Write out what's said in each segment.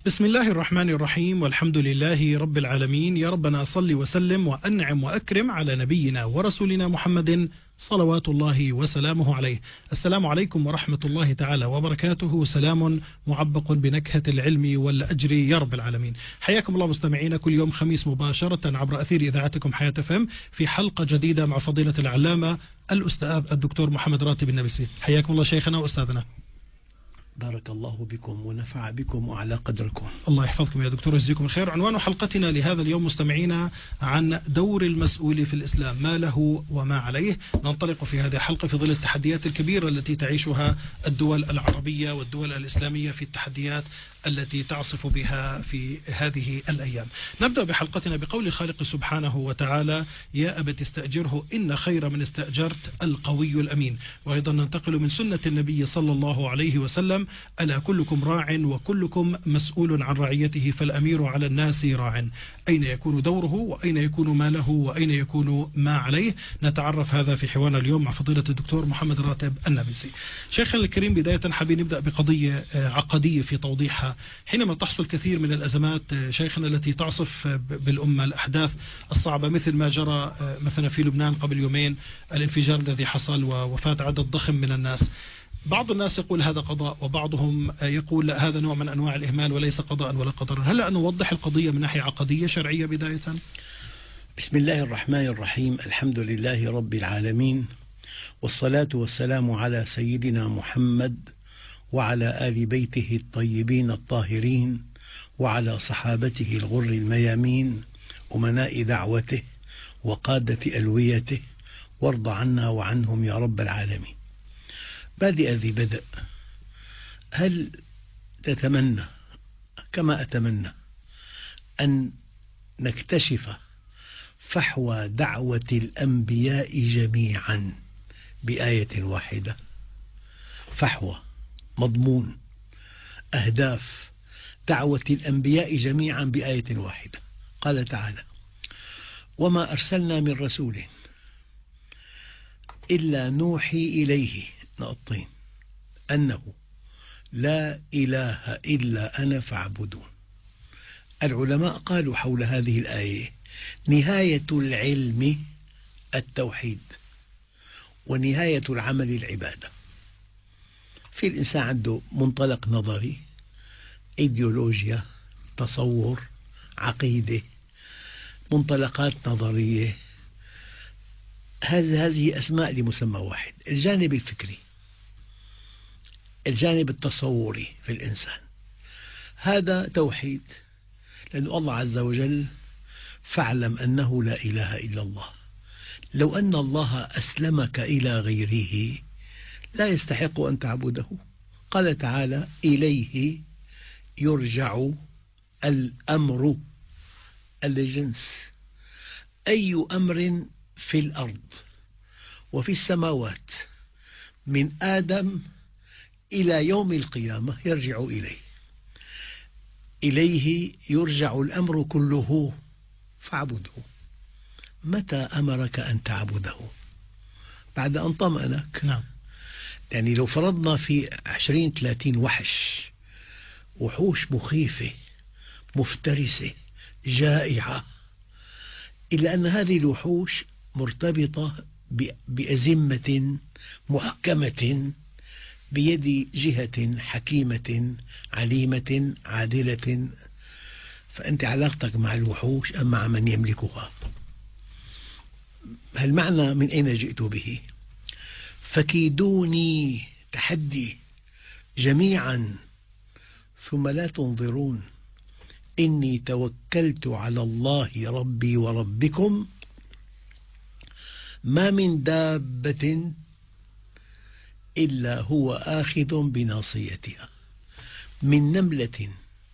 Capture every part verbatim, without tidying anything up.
بسم الله الرحمن الرحيم، والحمد لله رب العالمين. يا ربنا صل وسلم وأنعم وأكرم على نبينا ورسولنا محمد صلوات الله وسلامه عليه. السلام عليكم ورحمة الله تعالى وبركاته. سلام معبق بنكهة العلم والأجر يا رب العالمين. حياكم الله مستمعينا كل يوم خميس مباشرة عبر أثير إذاعتكم حياة فم في حلقة جديدة مع فضيلة العلامة الأستاذ الدكتور محمد راتب النابلسي. حياكم الله شيخنا وأستاذنا. بارك الله بكم ونفع بكم وعلى قدركم. الله يحفظكم يا دكتور ويجزيكم الخير. عنوان حلقتنا لهذا اليوم مستمعينا عن دور المسؤول في الإسلام، ما له وما عليه. ننطلق في هذه الحلقة في ظل التحديات الكبيرة التي تعيشها الدول العربية والدول الإسلامية في التحديات التي تعصف بها في هذه الأيام. نبدأ بحلقتنا بقول الخالق سبحانه وتعالى: يا أبت استأجره إن خير من استأجرت القوي الأمين. وأيضا ننتقل من سنة النبي صلى الله عليه وسلم: ألا كلكم راع وكلكم مسؤول عن رعيته فالأمير على الناس راع. أين يكون دوره وأين يكون ما له وأين يكون ما عليه؟ نتعرف هذا في حوارنا اليوم مع فضيلة الدكتور محمد راتب النابلسي. شيخنا الكريم، بداية حابين نبدأ بقضية عقدية في توضيحها. حينما تحصل كثير من الأزمات شيخنا التي تعصف بالأمة، الأحداث الصعبة مثل ما جرى مثلا في لبنان قبل يومين، الانفجار الذي حصل ووفاة عدد ضخم من الناس، بعض الناس يقول هذا قضاء وبعضهم يقول لا، هذا نوع من أنواع الإهمال وليس قضاء ولا قدر. هل نوضح القضية من ناحية عقدية شرعية بداية؟ بسم الله الرحمن الرحيم. الحمد لله رب العالمين، والصلاة والسلام على سيدنا محمد وعلى آل بيته الطيبين الطاهرين وعلى صحابته الغر الميامين أمناء دعوته وقادة ألويته، وارض عنا وعنهم يا رب العالمين. بادئ ذي بدء، هل تتمنى كما أتمنى أن نكتشف فحوى دعوة الأنبياء جميعا بآية واحدة؟ فحوى، مضمون، أهداف دعوة الأنبياء جميعا بآية واحدة. قال تعالى: وما أرسلنا من رسول إلا نوحي إليه نقطين أنه لا إله إلا أنا فاعبدون. العلماء قالوا حول هذه الآية: نهاية العلم التوحيد، ونهاية العمل العبادة. في الإنسان عنده منطلق نظري، إيديولوجيا، تصور، عقيدة، منطلقات نظرية، هذه أسماء لمسمى واحد. الجانب الفكري، الجانب التصوري في الإنسان، هذا توحيد، لأن الله عز وجل: فاعلم أنه لا إله إلا الله. لو أن الله أسلمك إلى غيره لا يستحق أن تعبده. قال تعالى: إليه يرجع الأمر، الجنس، أي أمر في الأرض وفي السماوات من آدم إلى يوم القيامة يرجع إليه. إليه يرجع الأمر كله فاعبده. متى أمرك أن تعبده؟ بعد أن طمأنك. نعم. يعني لو فرضنا في عشرين ثلاثين وحش، وحوش مخيفة مفترسة جائعة، إلا أن هذه الوحوش مرتبطة بأزمة محكمة بيد جهة حكيمة عليمة عادلة، فأنت علاقتك مع الوحوش أم مع من يملكها؟ هالمعنى من أين جئت به؟ فكيدوني، تحدي، جميعا ثم لا تنظرون، إني توكلت على الله ربي وربكم ما من دابة إلا هو آخذ بناصيتها. من نملة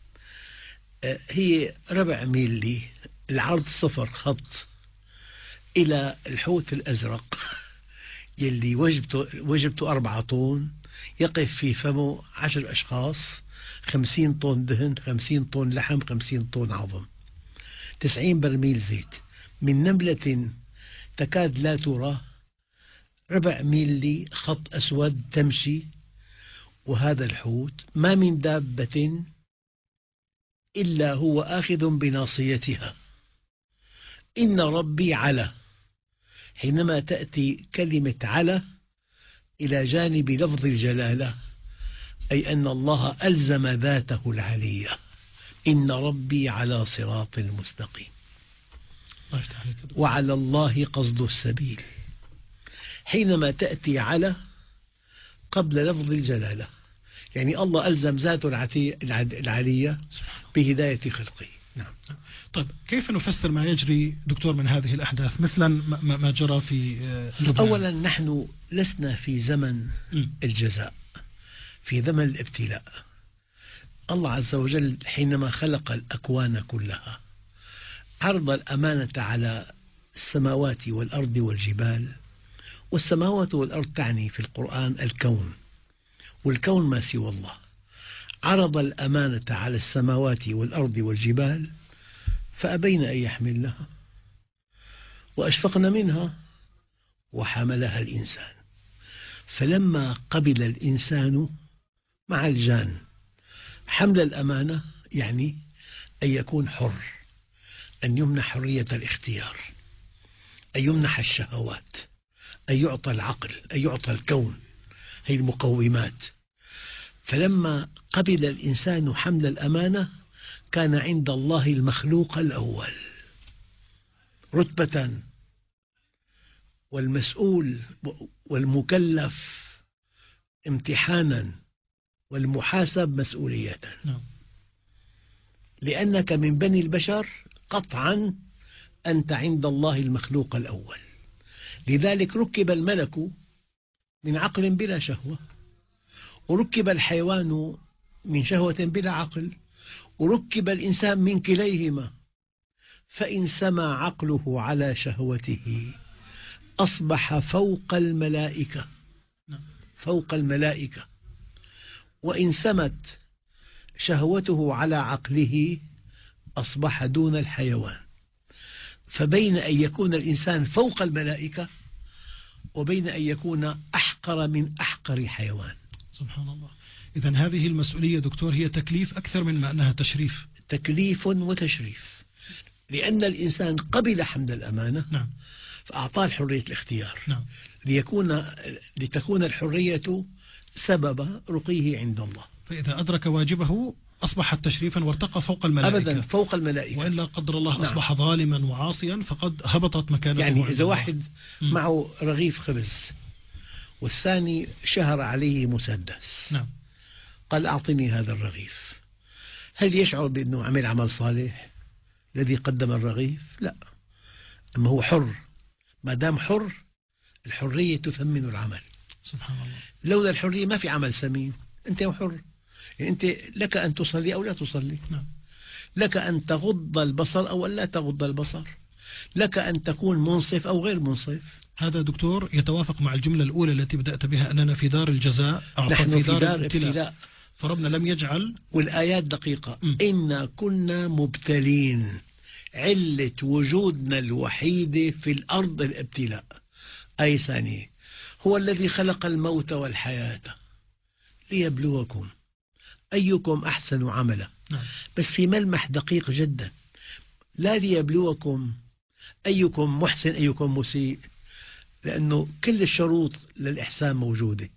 هي ربع ميلي، العرض صفر خط، إلى الحوت الأزرق يلي وجبته, وجبته أربعة طن، يقف في فمه عشر أشخاص، خمسين طن دهن، خمسين طن لحم، خمسين طن عظم، تسعين برميل زيت. من نملة تكاد لا ترى، ربع ميلي خط أسود تمشي. وهذا الحوت ما من دابة إلا هو آخذ بناصيتها. إن ربي على، حينما تأتي كلمة على إلى جانب لفظ الجلالة أي أن الله ألزم ذاته العلية. إن ربي على صراط مستقيم. وعلى الله قصد السبيل. حينما تأتي على قبل لفظ الجلالة يعني الله ألزم ذاته العلية بهداية خلقه. نعم. طيب كيف نفسر ما يجري دكتور من هذه الأحداث مثلا ما جرى في لبنان؟ أولا نحن لسنا في زمن الجزاء، في زمن الابتلاء. الله عز وجل حينما خلق الأكوان كلها عرض الأمانة على السماوات والأرض والجبال. والسماوات والأرض تعني في القرآن الكون، والكون ما سوى الله. عرض الأمانة على السماوات والأرض والجبال فأبين أن يحملنها وأشفقن منها وحملها الإنسان. فلما قبل الإنسان مع الجان حمل الأمانة يعني أن يكون حر، أن يمنح حرية الاختيار، أن يمنح الشهوات، أن يعطى العقل، أن يعطى الكون، هي المقومات. فلما قبل الإنسان حمل الأمانة كان عند الله المخلوق الأول رتبة، والمسؤول والمكلف امتحانا، والمحاسب مسؤولية. لأنك من بني البشر قطعا أنت عند الله المخلوق الأول. لذلك ركب الملك من عقل بلا شهوة، وركب الحيوان من شهوة بلا عقل، وركب الإنسان من كليهما. فإن سمى عقله على شهوته أصبح فوق الملائكة، فوق الملائكة. وإن سمت شهوته على عقله أصبح دون الحيوان. فبين أن يكون الإنسان فوق الملائكة وبين أن يكون أحقر من أحقر حيوان. سبحان الله. إذن هذه المسؤولية دكتور هي تكليف أكثر من ما أنها تشريف. تكليف وتشريف، لأن الإنسان قبل حمل الأمانة. نعم. فأعطاه حرية الاختيار. نعم. ليكون لتكون الحرية سبب رقيه عند الله. فإذا أدرك واجبه أصبح تشريفا وارتقى فوق الملائكة. أبدا فوق الملائكة. وإلا قدر الله نعم. أصبح ظالما وعاصيا فقد هبطت مكانته. يعني إذا واحد معه رغيف خبز والثاني شهر عليه مسدس. نعم. قال أعطني هذا الرغيف، هل يشعر بأنه عمل عمل صالح الذي قدم الرغيف؟ لا. أما هو حر، ما دام حر الحرية تثمن العمل. سبحان الله. لولا الحرية ما في عمل ثمين. أنت حر، يعني أنت لك أن تصلي أو لا تصلي. نعم. لك أن تغض البصر أو لا تغض البصر، لك أن تكون منصف أو غير منصف. هذا دكتور يتوافق مع الجملة الأولى التي بدأت بها أننا في دار الجزاء، نحن في دار, دار الابتلاء. فربنا لم يجعل. والآيات دقيقة. م. إنا كنا مبتلين، علة وجودنا الوحيدة في الأرض الابتلاء. أي ثانية هو الذي خلق الموت والحياة ليبلوكم أيكم أحسن عملا. نعم. بس في ملمح دقيق جدا، لا ليبلوكم أيكم محسن أيكم مسيء، لأنه كل الشروط للإحسان موجودة،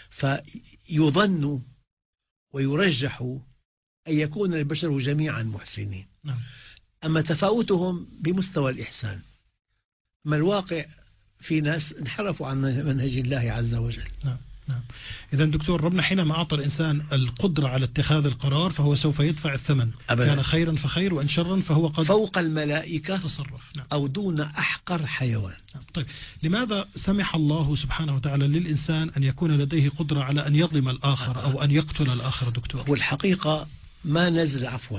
فيظن ويرجح أن يكون البشر جميعا محسنين. نعم. أما تفاوتهم بمستوى الإحسان. أما الواقع في ناس انحرفوا عن منهج الله عز وجل. نعم. نعم. إذا دكتور ربنا حينما أعطى الإنسان القدرة على اتخاذ القرار فهو سوف يدفع الثمن. أبدا. كان خيرا فخير وإن شرا فهو قد فوق الملائكة تصرف. نعم. أو دون أحقر حيوان. نعم. طيب لماذا سمح الله سبحانه وتعالى للإنسان أن يكون لديه قدرة على أن يظلم الآخر أو أن يقتل الآخر دكتور؟ والحقيقة ما نزل عفوا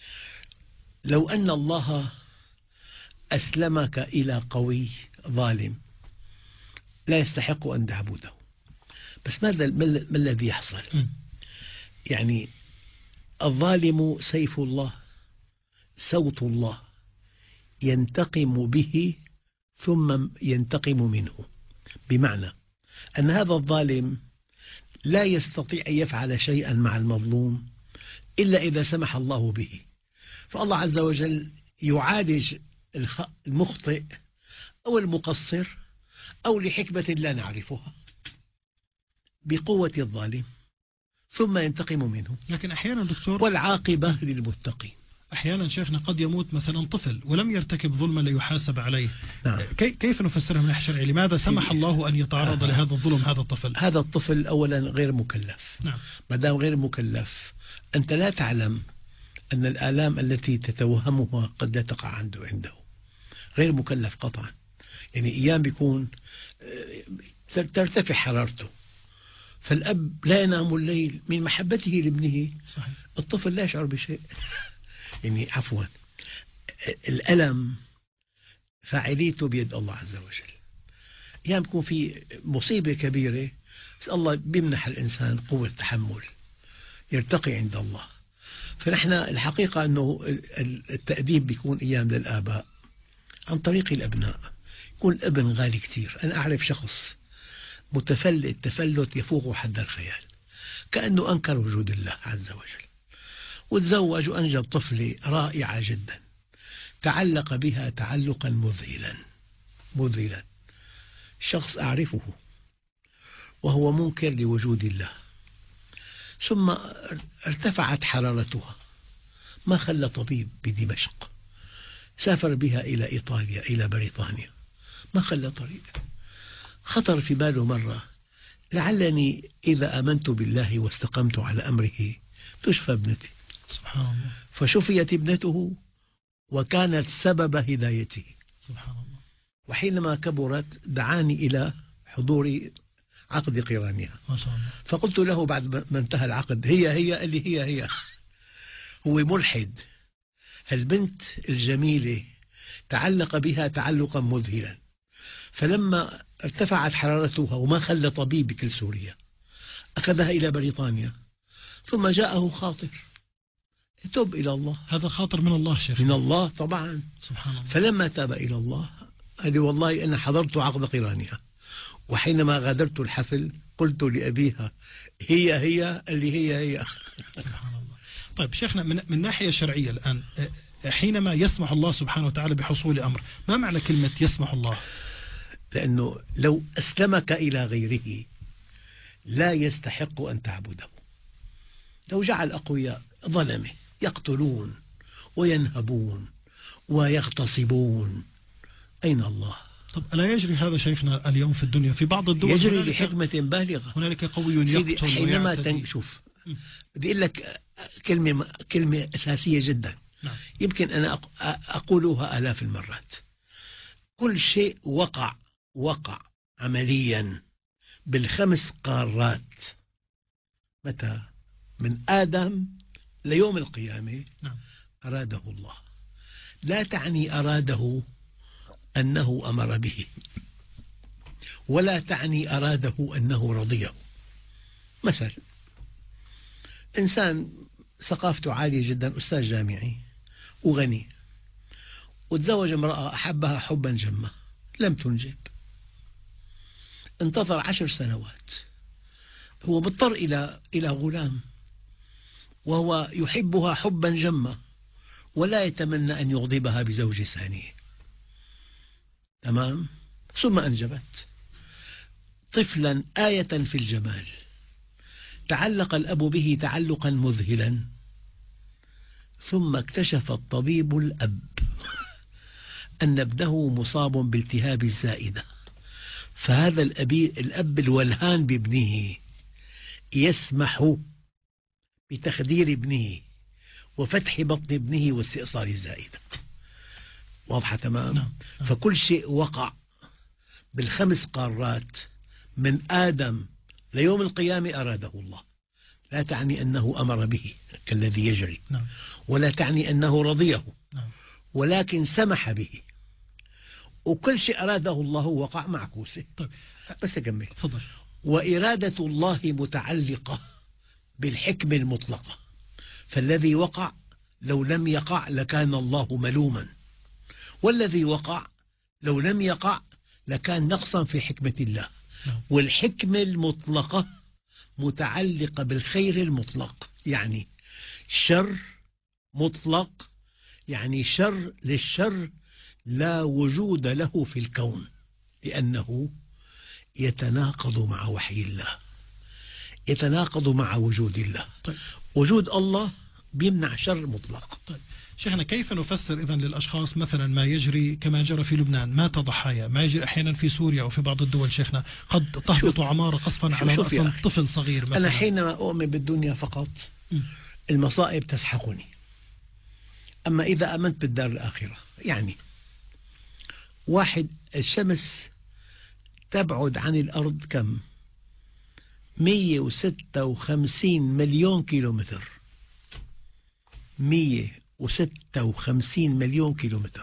لو أن الله أسلمك إلى قوي ظالم لا يستحق أن تعبده. بس ماذا ما الذي يحصل؟ م. يعني الظالم سيف الله، صوت الله ينتقم به ثم ينتقم منه. بمعنى أن هذا الظالم لا يستطيع أن يفعل شيئا مع المظلوم إلا إذا سمح الله به. فالله عز وجل يعالج المخطئ أو المقصر أو لحكمة لا نعرفها بقوة الظالم ثم ينتقم منه. لكن أحيانا دكتور، والعاقبة للمتقين. أحيانا شيخنا قد يموت مثلا طفل ولم يرتكب ظلما ليحاسب عليه. نعم. كي كيف نفسرها من الشرع؟ لماذا سمح الله أن يتعرض آه. لهذا الظلم هذا الطفل؟ هذا الطفل أولا غير مكلف. نعم. ما دام غير مكلف أنت لا تعلم أن الآلام التي تتوهمها قد لا تقع عنده عنده غير مكلف قطعا. يعني أيام بيكون ترتفع حرارته، فالأب لا ينام الليل من محبته لابنه. صحيح. الطفل لا يشعر بشيء. يعني عفوا، الألم فاعليته بيد الله عز وجل. أيام يكون في مصيبة كبيرة بس الله بيمنح الإنسان قوة تحمل يرتقي عند الله. فنحن الحقيقة أنه التأديب بيكون أيام للآباء عن طريق الأبناء. يكون الابن غالي كتير. أنا أعرف شخص متفلت تفلت يفوق حد الخيال، كأنه أنكر وجود الله عز وجل، وتزوج وأنجب طفلة رائعة جدا تعلق بها تعلقا مذهلا مذهلا. شخص أعرفه وهو منكر لوجود الله، ثم ارتفعت حرارتها ما خلى طبيب بدمشق، سافر بها إلى إيطاليا إلى بريطانيا ما خلى طريق. خطر في باله مرة لعلني إذا آمنت بالله واستقمت على أمره تشفى ابنتي. سبحان الله. فشفيت ابنته وكانت سبب هدايته. سبحان الله. وحينما كبرت دعاني إلى حضور عقد قرانها. ما شاء الله. فقلت له بعد ما انتهى العقد هي هي اللي هي هي هو ملحد. البنت الجميلة تعلق بها تعلقا مذهلا، فلما ارتفعت حرارتها وما خلى طبيب بكل سوريا أخذها إلى بريطانيا، ثم جاءه خاطر تب إلى الله. هذا خاطر من الله شيخ؟ من الله طبعا. سبحان الله. فلما تاب إلى الله قال والله أنا حضرت عقد قرانها، وحينما غادرت الحفل قلت لأبيها هي هي اللي هي هي. سبحان الله. طيب شيخنا، من, من ناحية شرعية الآن، حينما يسمح الله سبحانه وتعالى بحصول أمر، ما معنى كلمة يسمح الله؟ لأنه لو أسلمك إلى غيره لا يستحق أن تعبده. لو جعل أقوياء ظلمه يقتلون وينهبون ويغتصبون، أين الله؟ طب ألا يجري هذا شيخنا اليوم في الدنيا في بعض الدول؟ يجري لحكمة بالغة. هنالك قوي يقتل حينما ويعتدي. شوف بدي أقول لك كلمة كلمة أساسية جدا. نعم. يمكن أنا أقولها آلاف المرات. كل شيء وقع وقع عمليا بالخمس قارات متى؟ من آدم ليوم القيامة. نعم. أراده الله. لا تعني أراده أنه أمر به، ولا تعني أراده أنه رضيه. مثلا إنسان ثقافته عالية جدا، أستاذ جامعي وغني، وتزوج امرأة أحبها حبا جما لم تنجب، انتظر عشر سنوات، هو مضطر إلى إلى غلام وهو يحبها حبا جما ولا يتمنى أن يغضبها بزوج ثاني. تمام. ثم أنجبت طفلا آية في الجمال، تعلق الأب به تعلقا مذهلا، ثم اكتشف الطبيب الأب أن ابنه مصاب بالتهاب الزائدة، فهذا الأب الولهان بابنه يسمح بتخدير ابنه وفتح بطن ابنه واستئصال الزائدة. واضحة تمام؟ نعم. فكل شيء وقع بالخمس قارات من آدم ليوم القيامة أراده الله. لا تعني أنه أمر به كالذي يجري. نعم. ولا تعني أنه رضيه. نعم. ولكن سمح به، وكل شيء أراده الله وقع معكوسة. طيب. بس أكمل. تفضل. وإرادة الله متعلقة بالحكمة المطلقة، فالذي وقع لو لم يقع لكان الله ملوما، والذي وقع لو لم يقع لكان نقصا في حكمة الله. نعم. والحكمة المطلقة متعلقة بالخير المطلق، يعني شر مطلق يعني شر للشر لا وجود له في الكون، لأنه يتناقض مع وحي الله، يتناقض مع وجود الله. طيب. وجود الله بيمنع شر مطلق. طيب شيخنا، كيف نفسر إذن للأشخاص مثلا ما يجري كما جرى في لبنان، مات ضحايا، ما يجري أحيانا في سوريا وفي بعض الدول شيخنا، قد تهبط عمارة قصفا على رأس طفل صغير مثلا. أنا حينما أؤمن بالدنيا فقط م. المصائب تسحقني، أما إذا آمنت بالدار الآخرة، يعني واحد الشمس تبعد عن الأرض كم؟ مئة وستة وخمسين مليون كيلومتر، مئة وستة وخمسين مليون كيلومتر.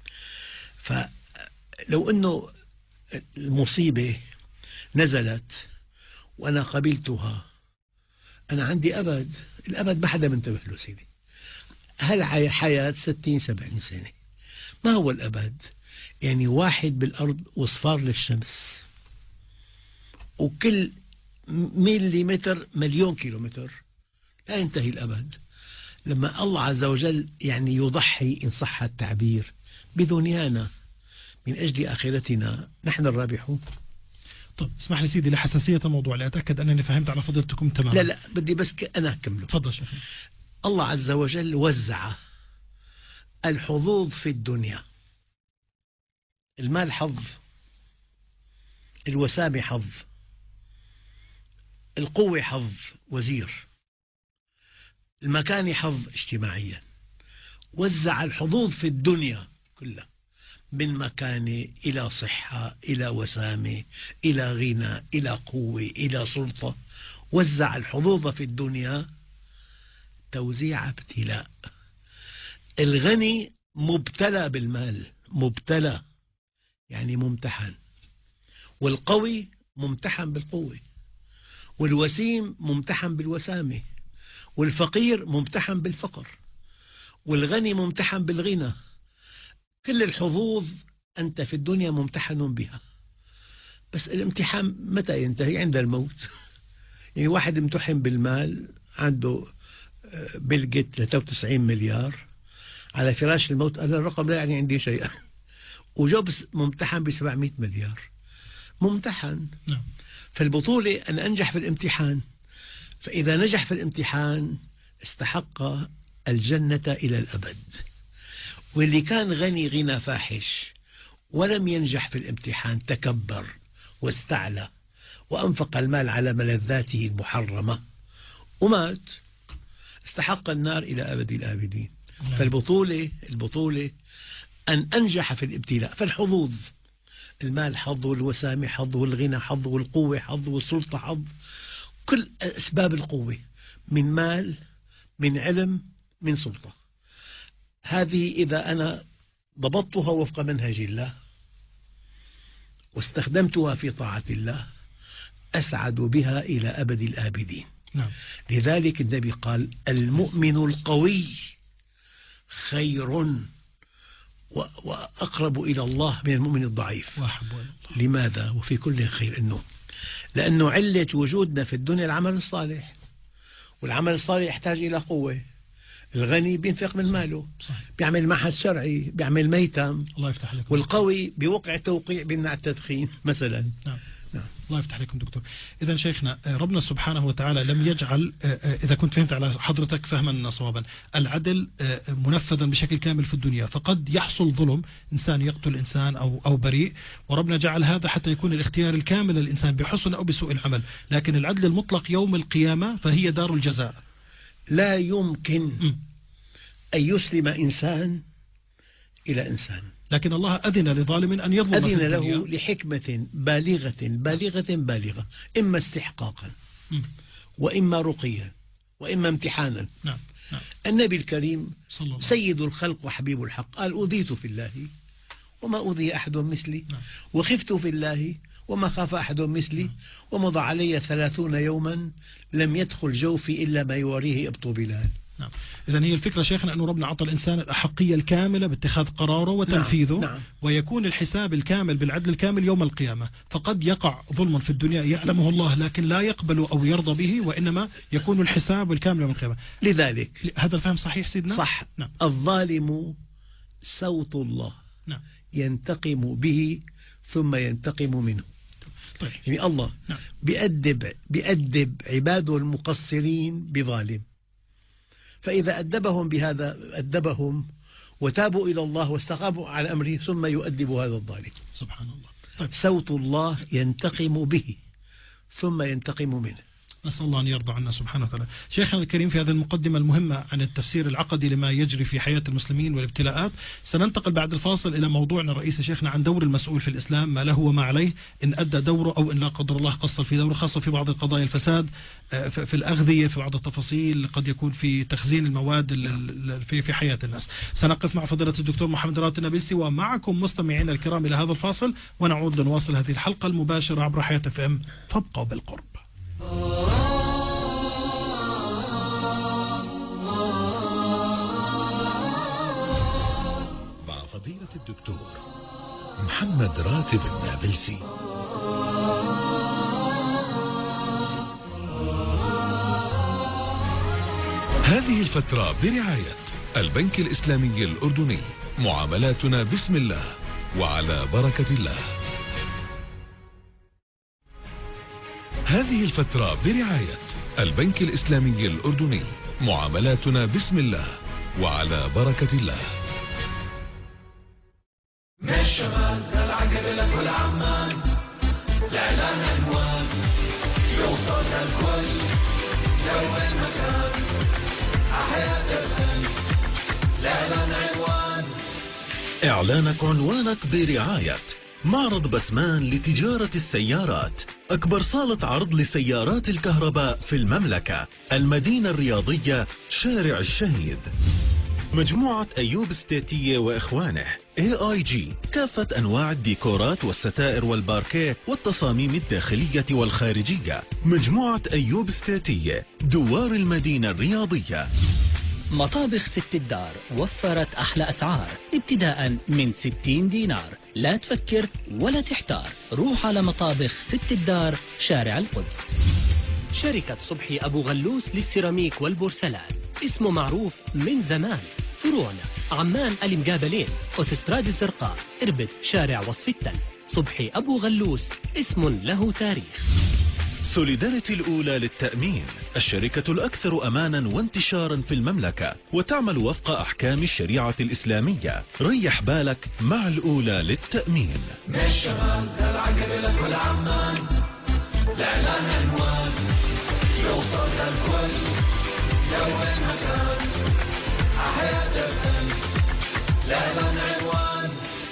فلو أنه المصيبة نزلت وأنا قبلتها، أنا عندي أبد، الأبد ما حدا منتبه له سيدي. هل حياة ستين سبعين سنة؟ ما هو الأبد؟ يعني واحد بالأرض وصفار للشمس، وكل مليمتر مليون كيلومتر، لا ينتهي الأبد. لما الله عز وجل يعني يضحي إن صح التعبير بدنيانا من أجل آخرتنا، نحن الرابحون. طب اسمح لي سيدي لحساسية الموضوع لأتأكد أنني فهمت على فضيلتكم تماما. لا لا بدي بس أنا أكمله. تفضل شيخنا. الله عز وجل وزع الحظوظ في الدنيا، المال حظ، الوسامة حظ، القوة حظ وزير، المكان حظ اجتماعيا. وزع الحظوظ في الدنيا كلها، من مكانة إلى صحة إلى وسامة إلى غنى إلى قوة إلى سلطة. وزع الحظوظ في الدنيا توزيع ابتلاء. الغني مبتلى بالمال، مبتلى يعني ممتحن، والقوي ممتحن بالقوة، والوسيم ممتحن بالوسامة، والفقير ممتحن بالفقر، والغني ممتحن بالغنى. كل الحظوظ أنت في الدنيا ممتحن بها، بس الامتحان متى ينتهي؟ عند الموت. يعني واحد امتحن بالمال، عنده بيل جيت ثلاثة وتسعين مليار، على فراش الموت قال الرقم لا يعني عندي شيئا. وجوبز ممتحن ب سبعمئة مليار، ممتحن. فالبطولة أن أنجح في الامتحان، فإذا نجح في الامتحان استحق الجنة إلى الأبد. واللي كان غني غنى فاحش ولم ينجح في الامتحان تكبر واستعلى وأنفق المال على ملذاته المحرمة ومات، استحق النار إلى أبد الآبدين. فالبطولة البطولة أن أنجح في الابتلاء. فالحظوظ، المال حظ، والوسامة حظ، والغنى حظ، والقوة حظ، والسلطة حظ، كل أسباب القوة، من مال، من علم، من سلطة. هذه إذا أنا ضبطتها وفق منهج الله واستخدمتها في طاعة الله أسعد بها إلى أبد الآبدين. نعم. لذلك النبي قال المؤمن القوي خير وأقرب إلى الله من المؤمن الضعيف. لماذا؟ وفي كل خير. إنه لأنه علة وجودنا في الدنيا العمل الصالح، والعمل الصالح يحتاج إلى قوة. الغني بينفق من ماله، بيعمل معهد شرعي، بيعمل ميتم. الله يفتح لكم. والقوي بوقع توقيع بيمنع التدخين مثلا. نعم. نعم. الله يفتح عليكم دكتور. إذا شيخنا، ربنا سبحانه وتعالى لم يجعل، إذا كنت فهمت على حضرتك فهما صوابا، العدل منفذا بشكل كامل في الدنيا. فقد يحصل ظلم، إنسان يقتل إنسان أو أو بريء، وربنا جعل هذا حتى يكون الاختيار الكامل للإنسان بحسن أو بسوء العمل. لكن العدل المطلق يوم القيامة فهي دار الجزاء. لا يمكن م. أن يسلم إنسان إلى إنسان، لكن الله أذن لظالم أن يظلم. أذن له لحكمة بالغة بالغة بالغة، إما استحقاقا م. وإما رقيا وإما امتحانا. نعم. نعم. النبي الكريم صلى الله سيد الخلق وحبيب الحق قال أوذيت في الله وما أوذي أحد مثلي. نعم. وخفت في الله وما خاف أحد مثلي. نعم. ومضى علي ثلاثون يوما لم يدخل جوفي إلا ما يواريه إبط بلال. نعم. إذن هي الفكرة شيخنا أنه ربنا أعطى الإنسان الأحقية الكاملة باتخاذ قراره وتنفيذه. نعم. نعم. ويكون الحساب الكامل بالعدل الكامل يوم القيامة. فقد يقع ظلم في الدنيا يعلمه الله لكن لا يقبل أو يرضى به، وإنما يكون الحساب الكامل يوم القيامة. لذلك هذا الفهم صحيح سيدنا؟ صح. نعم. الظالم صوت الله. نعم. ينتقم به ثم ينتقم منه. طيب. يعني الله نعم. بيأدب, بيأدب عباده المقصرين بظالم، فإذا أدبهم بهذا أدبهم وتابوا إلى الله واستقاموا على أمره ثم يؤدب هذا الظالم. سبحان الله. طيب. صوت الله ينتقم به ثم ينتقم منه. نسأل الله أن يرضى عنا سبحانه وتعالى. شيخنا الكريم، في هذه المقدمة المهمة عن التفسير العقدي لما يجري في حياة المسلمين والابتلاءات، سننتقل بعد الفاصل إلى موضوعنا الرئيسي شيخنا عن دور المسؤول في الإسلام، ما له وما عليه إن أدى دوره أو إن لا قدر الله قصر في دوره، خاصة في بعض القضايا الفساد في الأغذية، في بعض التفاصيل قد يكون في تخزين المواد في في حياة الناس. سنقف مع فضيلة الدكتور محمد راتب النابلسي ومعكم مستمعينا الكرام إلى هذا الفاصل، ونعود لنواصل هذه الحلقة المباشرة عبر حياة اف ام، فابقوا بالقرب. مع فضيلة الدكتور محمد راتب النابلسي. هذه الفترة برعاية البنك الإسلامي الأردني، معاملاتنا بسم الله وعلى بركة الله. هذه الفترة برعاية البنك الإسلامي الأردني، معاملاتنا بسم الله وعلى بركة الله. من الشمال للعقب لك والعمان، الإعلان عنوان يوصل للكل يوم المكان، حياة الفن الإعلان عنوان. إعلانك عنوانك برعاية معرض بسمان لتجارة السيارات، أكبر صالة عرض لسيارات الكهرباء في المملكة، المدينة الرياضية، شارع الشهيد. مجموعة أيوب استاتية وإخوانه إيه آي جي، كافة أنواع الديكورات والستائر والباركيه والتصاميم الداخلية والخارجية. مجموعة أيوب استاتية، دوار المدينة الرياضية. مطابخ ست الدار وفرت أحلى أسعار ابتداء من ستين دينار. لا تفكر ولا تحتار، روح على مطابخ ست الدار، شارع القدس. شركة صبحي أبو غلوس للسيراميك والبورسلان، اسمه معروف من زمان. فروعنا عمان المقابلين، أوتوستراد الزرقاء، إربد، شارع وصف التل. صبحي أبو غلوس، اسم له تاريخ. سوليداريتي الأولى للتأمين، الشركة الأكثر أمانا وانتشارا في المملكة، وتعمل وفق أحكام الشريعة الإسلامية. ريح بالك مع الأولى للتأمين. من الشمال للعقب لك والعمان، الإعلان عنوان يوصل للكل يوم المكان، حياة الفن الإعلان عنوان.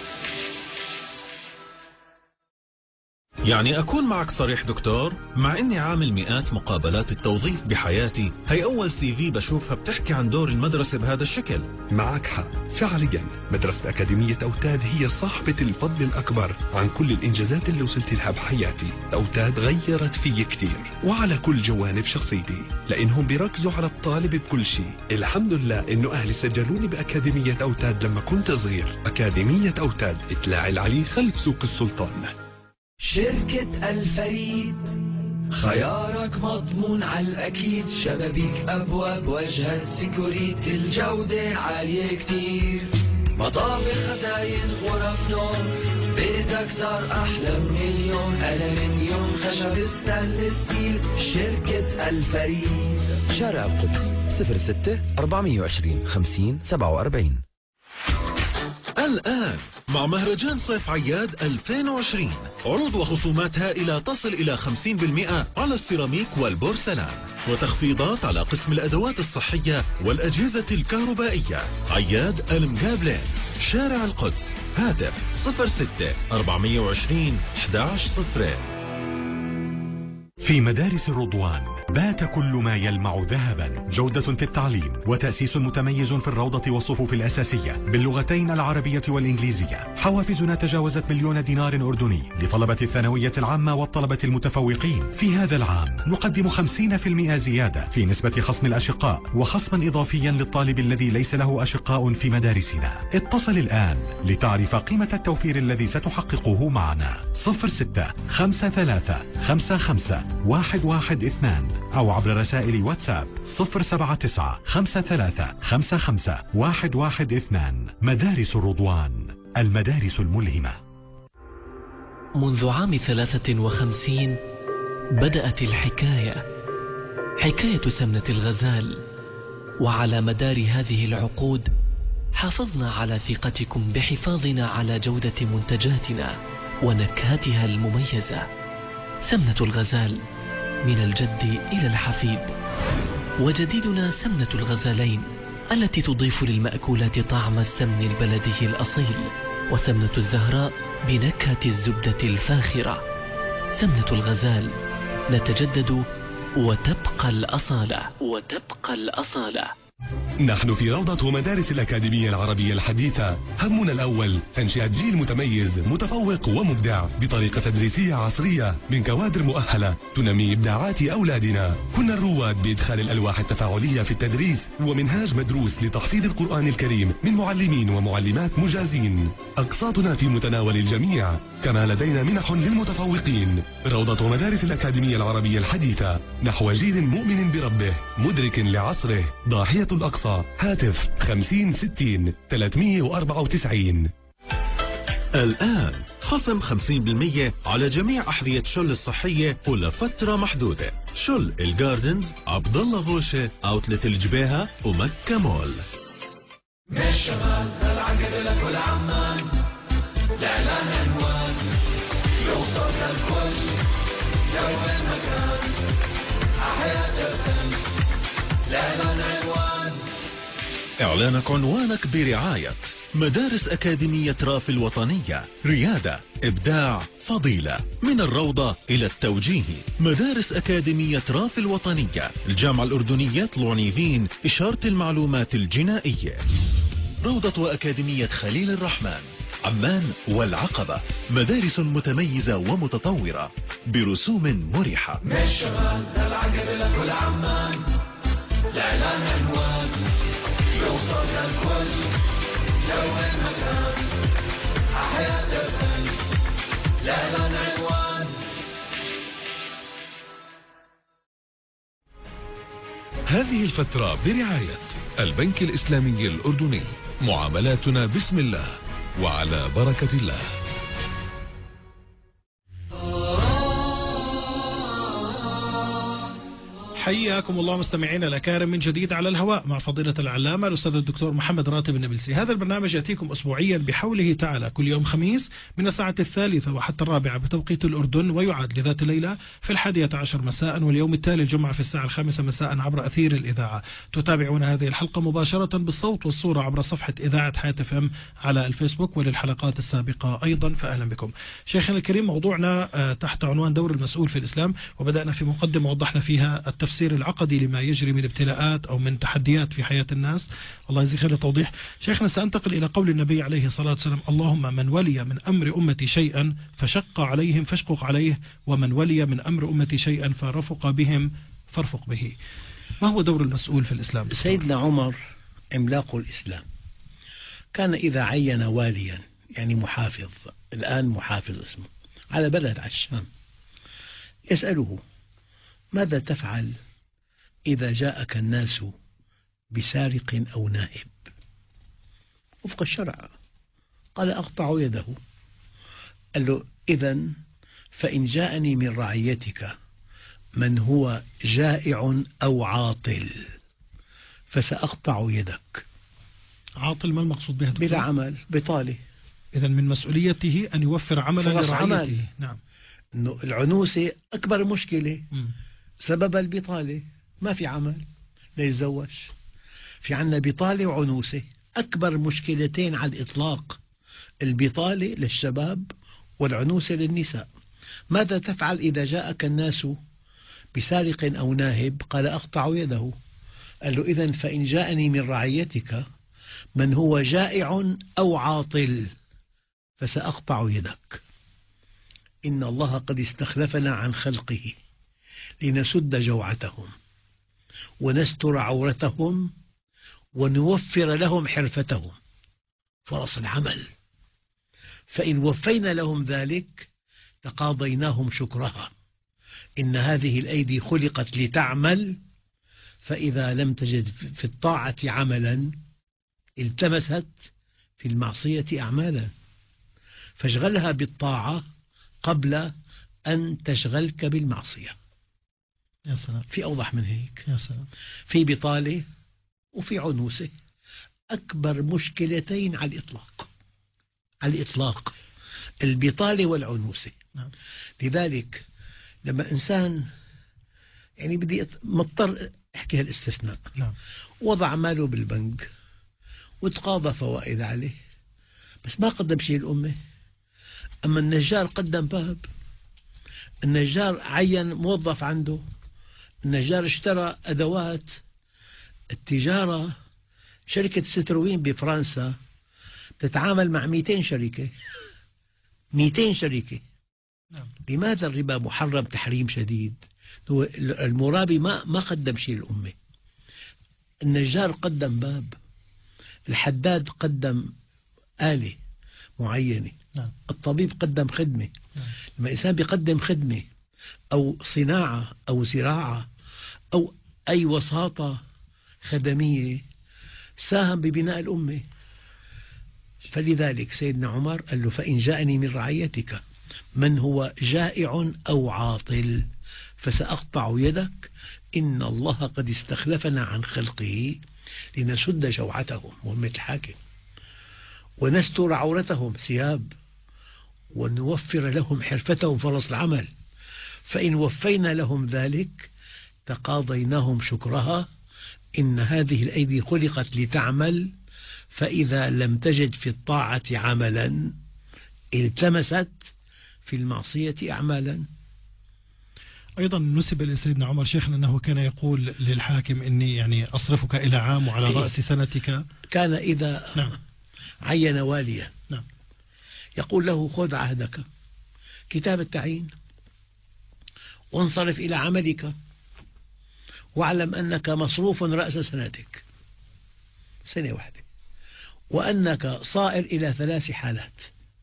يعني أكون معك صريح دكتور، مع إني عامل مئات مقابلات التوظيف بحياتي، هي أول سي في بشوفها بتحكي عن دور المدرسة بهذا الشكل. معك حق فعليا، مدرسة أكاديمية أوتاد هي صاحبة الفضل الأكبر عن كل الإنجازات اللي وصلت لها بحياتي. أوتاد غيرت في كتير وعلى كل جوانب شخصيتي، لأنهم بيركزوا على الطالب بكل شيء. الحمد لله إنه أهلي سجلوني بأكاديمية أوتاد لما كنت صغير. أكاديمية أوتاد، إتلاعي العلي خلف سوق السلطان. شركة الفريد، خيارك مضمون على الأكيد. شبابيك، أبواب، واجهة، سيكوريتي، الجودة عالية كتير. مطابخ، خزاين، غرف نوم، بيتك صار أحلى من اليوم. ألمنيوم، خشب، ستانلس ستيل. شركة الفريد، شارع القدس، صفر ستة أربعمية وعشرين خمسين سبعة وأربعين. الآن مع مهرجان صيف عياد ألفين وعشرين، عروض وخصومات هائلة تصل إلى خمسين بالمئة على السيراميك والبورسلان، وتخفيضات على قسم الأدوات الصحية والأجهزة الكهربائية. عياد المقابلين، شارع القدس، هاتف صفر ستة أربعمية وعشرين أحد عشر صفر. في مدارس الرضوان بات كل ما يلمع ذهبا. جودة في التعليم وتأسيس متميز في الروضة والصفوف الأساسية باللغتين العربية والإنجليزية. حوافزنا تجاوزت مليون دينار أردني لطلبة الثانوية العامة والطلبة المتفوقين. في هذا العام نقدم خمسين بالمئة زيادة في نسبة خصم الأشقاء، وخصما إضافيا للطالب الذي ليس له أشقاء في مدارسنا. اتصل الآن لتعرف قيمة التوفير الذي ستحققه معنا. صفر ستة خمسة ثلاثة خمسة خمسة واحد واحد اثنان أو عبر رسائل واتساب صفر سبعة تسعة خمسة ثلاثة خمسة خمسة واحد واحد اثنان. مدارس الرضوان، المدارس الملهمة. منذ عام ثلاثة وخمسين بدأت الحكاية، حكاية سمنة الغزال، وعلى مدار هذه العقود حافظنا على ثقتكم بحفاظنا على جودة منتجاتنا ونكهتها المميزة. سمنة الغزال، من الجد إلى الحفيد. وجديدنا سمنة الغزالين التي تضيف للمأكولات طعم السمن البلدي الأصيل، وسمنة الزهراء بنكهة الزبدة الفاخرة. سمنة الغزال، نتجدد وتبقى الأصالة وتبقى الأصالة. نحن في روضة ومدارس الأكاديمية العربية الحديثة. همنا الأول تنشئة جيل متميز متفوق ومبدع بطريقة تدريسية عصرية من كوادر مؤهلة تنمي إبداعات أولادنا. كنا الرواد بإدخال الألواح التفاعلية في التدريس ومنهاج مدروس لتحفيظ القرآن الكريم من معلمين ومعلمات مجازين. أقساطنا في متناول الجميع، كما لدينا منح للمتفوقين. روضة ومدارس الأكاديمية العربية الحديثة، نحو جيل مؤمن بربه مدرك لعصره. ضاحية الأقصى، هاتف خمسين ستين ثلاثمئة وأربعة وتسعين. الآن خصم خمسين بالمئة على جميع أحذية شل الصحية ولفترة محدودة. شل الجاردنز، عبد الله فوشة، أوتلت الجبيهة، ومكة مول. من الشمال للعقد لكل عمان، الإعلان عنوان يوصل للكل يا وين مكان. حياة الفن الإعلان عنوان. إعلانك عنوانك برعاية مدارس أكاديمية راف الوطنية. ريادة، إبداع، فضيلة، من الروضة إلى التوجيه. مدارس أكاديمية راف الوطنية، الجامعة الأردنية طلونيفين، إشارة المعلومات الجنائية. روضة وأكاديمية خليل الرحمن، عمان والعقبة. مدارس متميزة ومتطورة برسوم مريحة. من الشمال للعقد لكل عمان، الإعلان عنوان يوصل للكل يا وين مكان. حياة الفن الإعلان عنوان. هذه الفترة برعاية البنك الإسلامي الأردني. معاملاتنا بسم الله وعلى بركة الله. حياكم الله مستمعينا الأكارم من جديد على الهواء مع فضيلة العلامة الأستاذ الدكتور محمد راتب النبلسي. هذا البرنامج يأتيكم أسبوعيا بحوله تعالى كل يوم خميس من الساعة الثالثة وحتى الرابعة بتوقيت الأردن، ويعاد لذات الليلة في الحادية عشر مساء، واليوم التالي الجمعة في الساعة الخامسة مساء عبر أثير الإذاعة. تتابعون هذه الحلقة مباشرة بالصوت والصورة عبر صفحة إذاعة حياة اف ام على الفيسبوك، وللحلقات السابقة أيضا فأهلا بكم. شيخنا الكريم، موضوعنا تحت عنوان دور المسؤول في الإسلام، وبدأنا في مقدمة وضحنا فيها التفسير العقدي ما يجري من ابتلاءات أو من تحديات في حياة الناس. الله يجزيك خير التوضيح. شيخنا، سأنتقل إلى قول النبي عليه الصلاة والسلام: اللهم من ولي من أمر أمتي شيئا فشق عليهم فاشقق عليه، ومن ولي من أمر أمتي شيئا فرفق بهم فارفق به. ما هو دور المسؤول في الإسلام؟ سيدنا عمر عملاق الإسلام كان إذا عين واليا، يعني محافظ، الآن محافظ اسمه، على بلد على الشام، يسأله: ماذا تفعل إذا جاءك الناس بسارق أو نائب وفق الشرع؟ قال: أقطع يده. قال له: إذن فإن جاءني من رعيتك من هو جائع أو عاطل فسأقطع يدك. عاطل ما المقصود به؟ بلا عمل، بطالة. إذن من مسؤوليته أن يوفر عملا لرعيته. عمل. نعم. إنه العنوسة أكبر مشكلة م. سبب البطالة، ما في عمل ليتزوج. في عنا بطالة وعنوسة، أكبر مشكلتين على الإطلاق، البطالة للشباب والعنوسة للنساء. ماذا تفعل إذا جاءك الناس بسارق أو ناهب قال أقطع يده. قال له إذن فإن جاءني من رعيتك من هو جائع أو عاطل فسأقطع يدك. إن الله قد استخلفنا عن خلقه لنسد جوعتهم ونستر عورتهم ونوفر لهم حرفتهم فرص العمل، فإن وفينا لهم ذلك تقاضيناهم شكرها. إن هذه الأيدي خلقت لتعمل فإذا لم تجد في الطاعة عملا التمست في المعصية أعمالا، فاشغلها بالطاعة قبل أن تشغلك بالمعصية. يا سلام. في أوضح من هيك؟ يا سلام. في بطالة وفي عنوسة، أكبر مشكلتين على الإطلاق، على الإطلاق البطالة والعنوسة. نعم. لذلك لما إنسان يعني بدي مضطر أحكي هالاستثناء، نعم. وضع ماله بالبنك وتقاضى فوائد عليه بس ما قدم شيء الأمة، أما النجار قدم باب، النجار عين موظف عنده، النجار اشترى أدوات التجارة. شركة ستروين بفرنسا تتعامل مع مئتين شركة، مئتين شركة. نعم. لماذا الربا محرم تحريم شديد؟ هو المرابي ما ما قدم شيء للأمة، النجار قدم باب، الحداد قدم آلة معينة، نعم. الطبيب قدم خدمة. نعم. لما الإنسان بيقدم خدمة أو صناعة أو زراعة أو أي وساطة خدمية ساهم ببناء الأمة. فلذلك سيدنا عمر قال له فإن جاءني من رعيتك من هو جائع أو عاطل فسأقطع يدك. إن الله قد استخلفنا عن خلقه لنسد جوعتهم، مهمة الحاكم، ونستر عورتهم ثياب، ونوفر لهم حرفتهم فرص العمل، فإن وفينا لهم ذلك تقاضيناهم شكرها. إن هذه الأيدي خلقت لتعمل فإذا لم تجد في الطاعة عملا التمست في المعصية أعمالا. أيضا نسب لسيدنا عمر شيخنا أنه كان يقول للحاكم إني يعني أصرفك إلى عام وعلى إيه؟ رأس سنتك. كان إذا نعم. عين واليا نعم. يقول له خذ عهدك كتاب التعيين وانصرف إلى عملك واعلم أنك مصروف رأس سنتك، سنة واحدة، وأنك صائر إلى ثلاث حالات: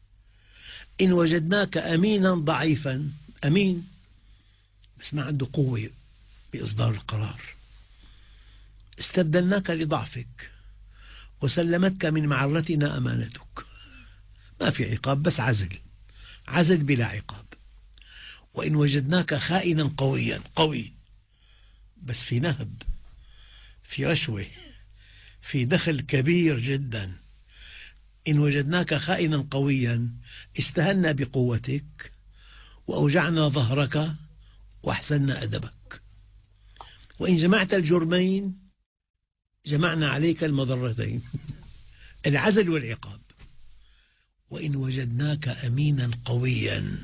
إن وجدناك أمينا ضعيفا، أمين بس ما عنده قوة بإصدار القرار، استبدلناك لضعفك وسلمتك من معرتنا أمانتك، ما في عقاب بس عزل، عزل بلا عقاب. وإن وجدناك خائنا قويا، قوي بس في نهب، في رشوة، في دخل كبير جدا، إن وجدناك خائنا قويا استهنا بقوتك وأوجعنا ظهرك وأحسننا أدبك، وإن جمعت الجرمين جمعنا عليك المضرتين العزل والعقاب. وإن وجدناك أمينا قويا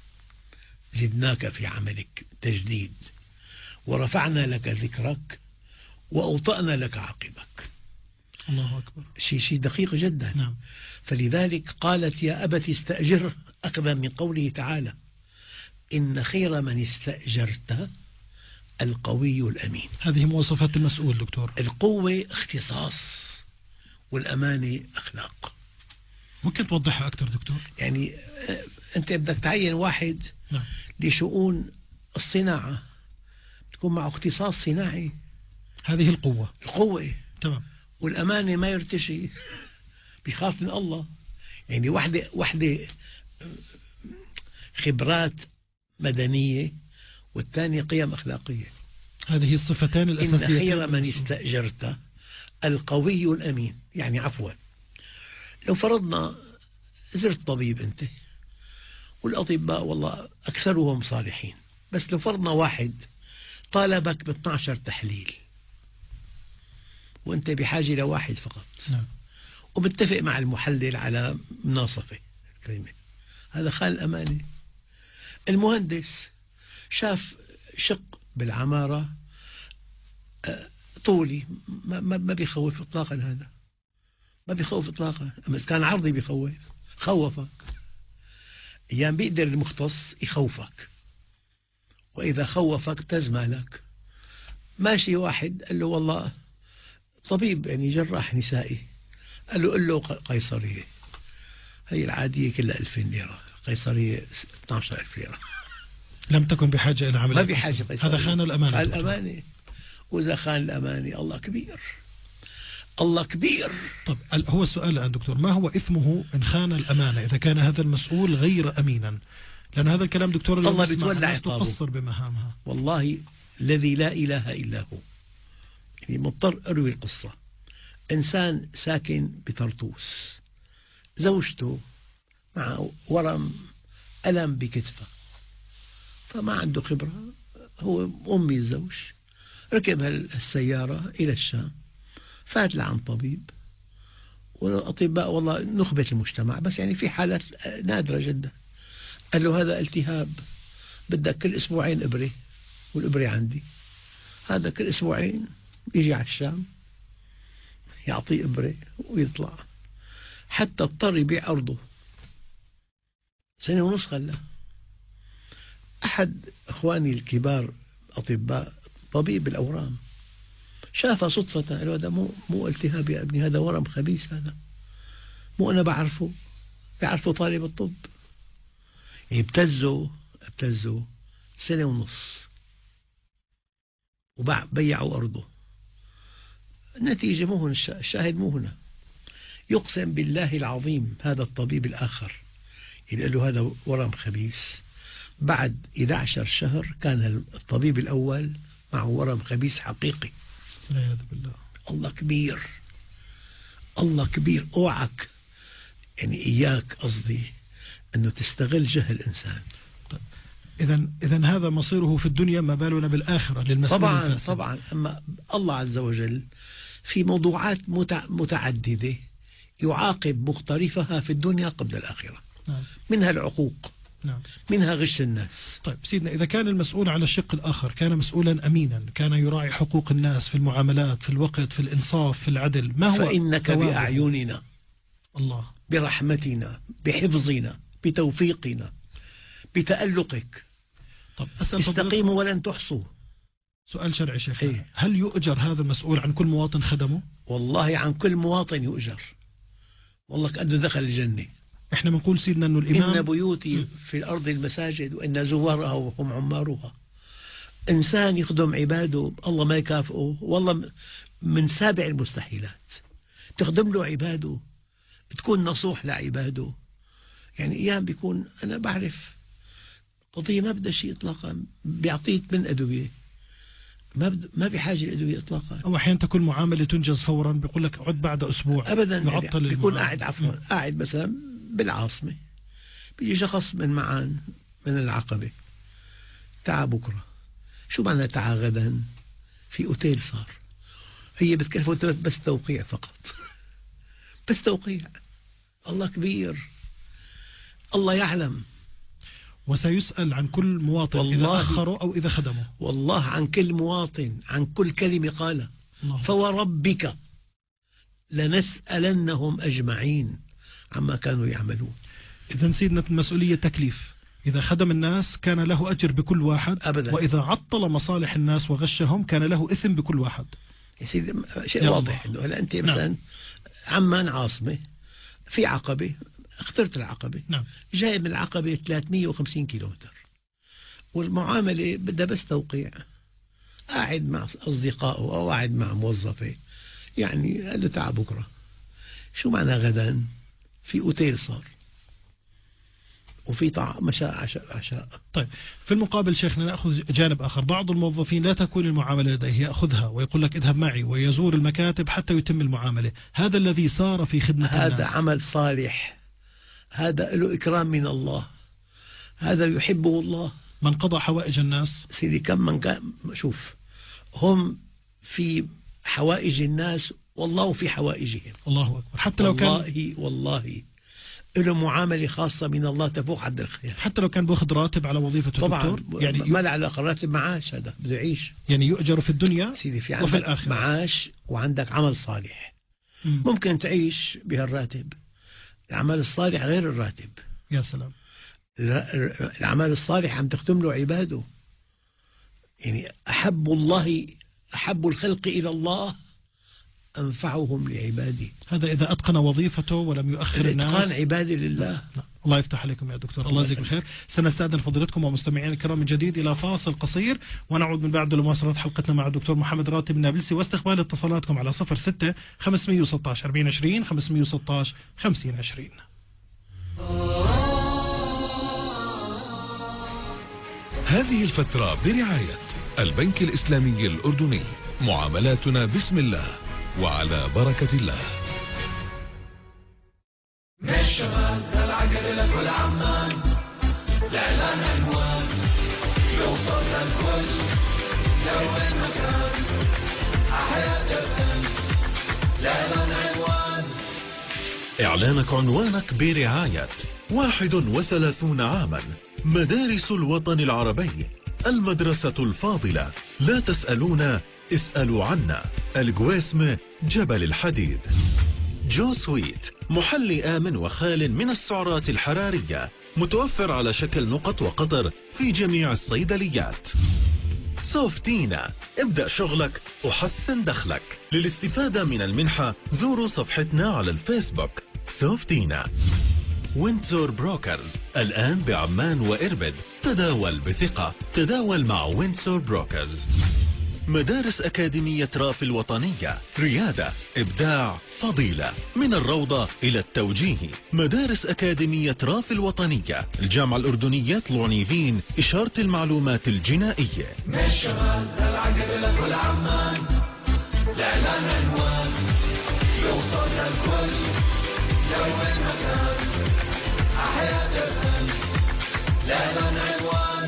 زدناك في عملك تجديد ورفعنا لك ذكرك وأوطأنا لك عقبك. الله أكبر. شيء شيء دقيق جدا. نعم. فلذلك قالت يا أبت استأجر، أخذا من قوله تعالى إن خير من استأجرت القوي الأمين. هذه مواصفات المسؤول دكتور. القوة اختصاص والأمانة أخلاق. ممكن توضحها أكثر دكتور؟ يعني أنت بدك تعين واحد نعم. لشؤون الصناعة تكون معه اختصاص صناعي، هذه القوة. القوة تمام. والأمانة ما يرتشي، بيخاف من الله. يعني وحدة وحدة خبرات مدنية والثانية قيم أخلاقية. هذه الصفتان الأساسية. إن خير من استأجرت القوي الأمين. يعني عفوا لو فرضنا زرت طبيب أنت، والأطباء والله أكثرهم صالحين، بس لو فرضنا واحد طالبك ب اثني عشر تحليل وأنت بحاجة لواحد فقط. نعم. ومتفق مع المحلل على مناصفة كلمة، هذا خان الأمانة. المهندس شاف شق بالعمارة طولي ما, ما, ما بيخوف إطلاقا، هذا ما بيخوف إطلاقا. أما إذا كان عرضي بيخوف، خوفك. أيام بيقدر المختص يخوفك، وإذا خوفك تزمالك. ماشي واحد قال له والله طبيب يعني جراح نسائي، قال له قل له قيصرية، هي العادية كلها ألفين ليرة، قيصرية اثني عشر ألف ليرة. لم تكن بحاجة إلى عملية، ما بحاجة قيصرية. هذا خان الأمانة. خان الأمانة، وإذا خان الأمانة الله كبير، الله كبير. طب هو السؤال الآن دكتور، ما هو إثمه إن خان الأمانة إذا كان هذا المسؤول غير أمينا؟ لأن هذا الكلام دكتور الله بتولى عقابه، تقصر بمهامها. والله الذي لا إله إلا هو. يعني مضطر أروي القصة. إنسان ساكن بطرطوس، زوجته مع ورم ألم بكتفه، فما عنده خبرة، هو أمي الزوج، ركب السيارة إلى الشام، فات لعن طبيب، والأطباء والله نخبة المجتمع، بس يعني في حالات نادرة جدا، قال له هذا التهاب بدك كل أسبوعين إبرة، والإبرة عندي، هذا كل أسبوعين يجي على الشام يعطيه إبرة ويطلع، حتى اضطر يبيع أرضه، سنة ونص خلاه. أحد أخواني الكبار أطباء طبيب الأورام شافه صدفة، قال له هذا مو مو التهاب يا ابني، هذا ورم خبيث، هذا مو أنا بعرفه، بعرفه طالب الطب. ابتزوا ابتزوا سنة ونص وبيعوا أرضه. النتيجة مو هنا، الشاهد مو هنا. يقسم بالله العظيم هذا الطبيب الآخر اللي قال له هذا ورم خبيث، بعد أحد عشر شهر كان الطبيب الأول معه ورم خبيث حقيقي. والعياذ بالله. الله كبير، الله كبير. اوعك يعني إياك قصدي أنه تستغل جهل الإنسان. إذا إذا هذا مصيره في الدنيا، ما بالنا بالآخرة للمسؤول طبعا الفاسد. طبعا. أما الله عز وجل في موضوعات متعددة يعاقب مقترفها في الدنيا قبل الآخرة. نعم. منها العقوق، نعم. منها غش الناس. طيب سيدنا، إذا كان المسؤول على الشق الآخر كان مسؤولا أمينا، كان يراعي حقوق الناس في المعاملات، في الوقت، في الإنصاف، في العدل، ما هو فإنك ثوابه؟ بأعيننا، الله، برحمتنا، بحفظنا، بتوفيقنا، بتألقك. طب أسأل استقيموا ولن تحصوا. سؤال شرعي شيخ، إيه؟ هل يؤجر هذا المسؤول عن كل مواطن خدمه؟ والله عن كل مواطن يؤجر، والله كأنه دخل الجنة. احنا بنقول سيدنا انه الامام إن بيوتي في الأرض المساجد وإن زوارها وهم عمارها. إنسان يخدم عباده الله ما يكافئه، والله من سابع المستحيلات. تخدم له عباده، تكون نصوح لعباده. يعني أيام بيكون أنا بعرف قضية ما بدها شيء إطلاقا، بيعطيه من أدوية، ما بد... ما بحاجة لأدوية إطلاقا. أو أحيانا تكون معاملة تنجز فورا، بيقول لك عد بعد أسبوع. أبدا. يعطل بيكون المعاملة. قاعد عفوا قاعد مثلا بالعاصمة، بيجي شخص من معان من العقبة، تعا بكرة. شو معنى تعا غدا؟ في أوتيل صار، هي بتكلفه بس توقيع فقط بس توقيع. الله كبير، الله يعلم. وسيسأل عن كل مواطن إذا أخره أو إذا خدمه. والله عن كل مواطن، عن كل كلمة قال. فوربك لنسألنهم أجمعين عما كانوا يعملون. إذا سيدنا المسؤولية تكليف، إذا خدم الناس كان له أجر بكل واحد أبدا. وإذا عطل مصالح الناس وغشهم كان له إثم بكل واحد. يا سيدي شيء واضح إنه هلا أنت مثلا نعم. عمان عاصمة في عقبة، اخترت العقبة، نعم. جاي من العقبة ثلاثمئة وخمسين كيلومتر، والمعاملة بدها بس توقيع، قاعد مع أصدقائه أو قاعد مع موظفة، يعني قال له تعال بكرة. شو معنى غدا؟ في أوتيل صار، وفي طعام مشاء عشاء عشاء. طيب في المقابل شيخنا نأخذ جانب آخر، بعض الموظفين لا تكون المعاملة لديه، يأخذها ويقول لك اذهب معي ويزور المكاتب حتى يتم المعاملة. هذا الذي صار في خدمة هذا الناس، هذا عمل صالح، هذا له إكرام من الله، هذا يحبه الله. من قضى حوائج الناس سيدي كم من كان، شوف هم في حوائج الناس والله في حوائجهم. الله أكبر. حتى لو كان والله والله له معاملة خاصة من الله تفوق حد الخيال. حتى لو كان بأخذ راتب على وظيفته طبعا دكتور؟ يعني ما له علاقة، راتب معاش، هذا بده يعيش، يعني يؤجر في الدنيا سيدي، في وفي الآخرة معاش وعندك عمل صالح. مم. ممكن تعيش بهالراتب. العمل الصالح غير الراتب. يا سلام. العمل الصالح عم تختم له عباده. يعني أحب الله أحب الخلق إلى الله أنفعهم لعباده. هذا إذا أتقن وظيفته ولم يؤخر الناس. إتقان عباده لله. لا. الله يفتح عليكم يا دكتور، الله يجزيكم خير. سنستأذن فضيلتكم ومستمعين الكرام من جديد إلى فاصل قصير، ونعود من بعد لمواصلة حلقتنا مع الدكتور محمد راتب النابلسي واستقبال اتصالاتكم على صفر ستة خمسمئة وستة عشر أربعين عشرين خمسمئة وستة عشر خمسين عشرين. هذه الفترة برعاية البنك الإسلامي الأردني. معاملاتنا بسم الله وعلى بركة الله. من الشمال للعقل لكل عمان، الإعلان عنوان يوصل للكل لو وين مكان، حياة الفن الإعلان عنوان. إعلانك عنوانك برعاية واحد وثلاثون عاما مدارس الوطن العربي، المدرسة الفاضلة، لا تسألون اسألوا عنا، القويسمة، جبل الحديد. جو سويت، محلي آمن وخال من السعرات الحرارية، متوفر على شكل نقط وقطر في جميع الصيدليات. سوفتينا، ابدأ شغلك وحسن دخلك. للاستفادة من المنحة زوروا صفحتنا على الفيسبوك سوفتينا. وينتزور بروكرز، الآن بعمان وإربد، تداول بثقة، تداول مع وينتزور بروكرز. مدارس أكاديمية راف الوطنية، ريادة، إبداع، فضيلة، من الروضة إلى التوجيه. مدارس أكاديمية راف الوطنية، الجامعة الأردنية طلونيفين، إشارة المعلومات الجنائية. من الشمال للعقل لكل عمان، الإعلان عنوان يوصل للكل لو وين مكان، حياة الفن الإعلان عنوان.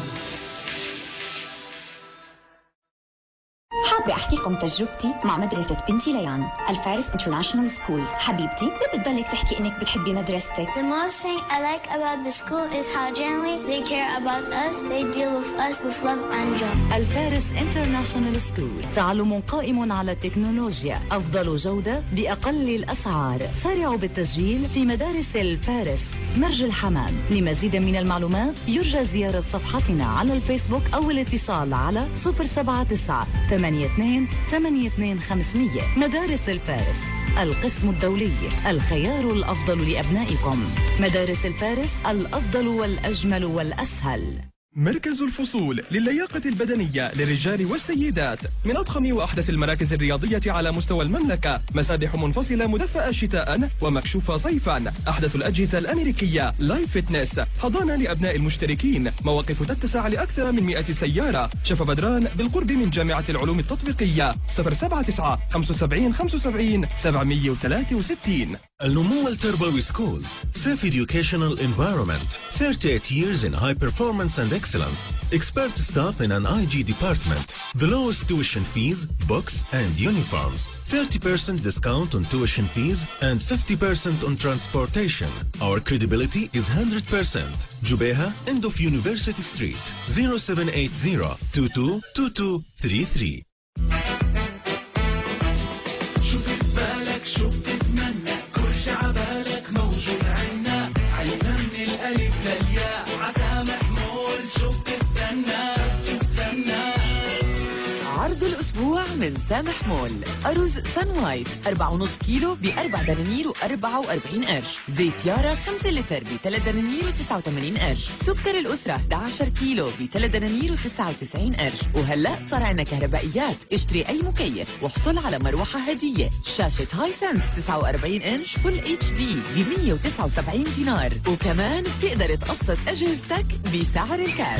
حابة أحكيكم تجربتي مع مدرسة بنتي ليان، الفارس انترناشونال سكول. حبيبتي، ليه بتضلك تحكي إنك بتحبي مدرستك؟ The most thing I like about the school is how generally they care about us. They deal with us with love and joy. الفارس انترناشونال سكول، تعلم قائم على التكنولوجيا، أفضل جودة بأقل الأسعار. سارعوا بالتسجيل في مدارس الفارس مرج الحمام. لمزيد من المعلومات يرجى زيارة صفحتنا على الفيسبوك أو الاتصال على صفر سبعة تسعة ثمانية اثنين ثمانية اثنين خمسمية. مدارس الفارس، القسم الدولي، الخيار الأفضل لأبنائكم. مدارس الفارس، الأفضل والأجمل والأسهل. مركز الفصول للياقة البدنية للرجال والسيدات، من أضخم وأحدث المراكز الرياضية على مستوى المملكة. مسابح منفصلة مدفأة شتاء ومكشوفة صيفا، أحدث الأجهزة الأمريكية، لايف فيتنس، حضانة لأبناء المشتركين، مواقف تتسع لأكثر من مئة سيارة. شفا بدران بالقرب من جامعة العلوم التطبيقية. صفر سبعة تسعة خمسة سبعين خمسة وسبعين سبعمئة وثلاثة وستين. النمو التربوي Schools, safe educational environment, thirty-eight years in high performance and excellence, expert staff in an I G department, the lowest tuition fees, books and uniforms, thirty percent discount on tuition fees and fifty percent on transportation. Our credibility is one hundred percent. Jubeha, end of University Street, zero seven eight zero two two two two three three. شوف بالك، شوف تتمنى، كل شعبالك موجود عنا، عينا من الألف للياء، عسامح مول، شوف تستنى تستنى. عرض الأسبوع من سامح مول. أرز سان وايت أربعة ونص كيلو بأربع دنانير وأربعة وأربعين قرش. زيت يارا خمسة لتر بثلاث دنانير وتسعة وثمانين قرش. سكر الأسرة أحد عشر كيلو بثلاث دنانير وتسعة وتسعين قرش. وهلأ صار عنا كهربائيات، اشتري أي مكيف واحصل على مروحة هدية. شاشة هاي سنس تسعة وأربعين إنش فل اتش دي ب مئة وتسعة وسبعين دينار. وكمان بتقدر تقسط أجهزتك بسعر الكاش.